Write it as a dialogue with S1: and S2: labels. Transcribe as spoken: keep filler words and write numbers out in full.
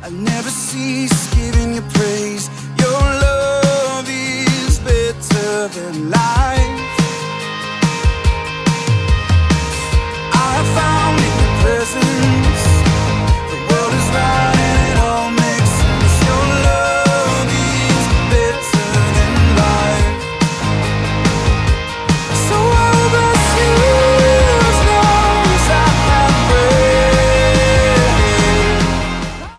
S1: I'll never cease giving you praise. Your love is better than life.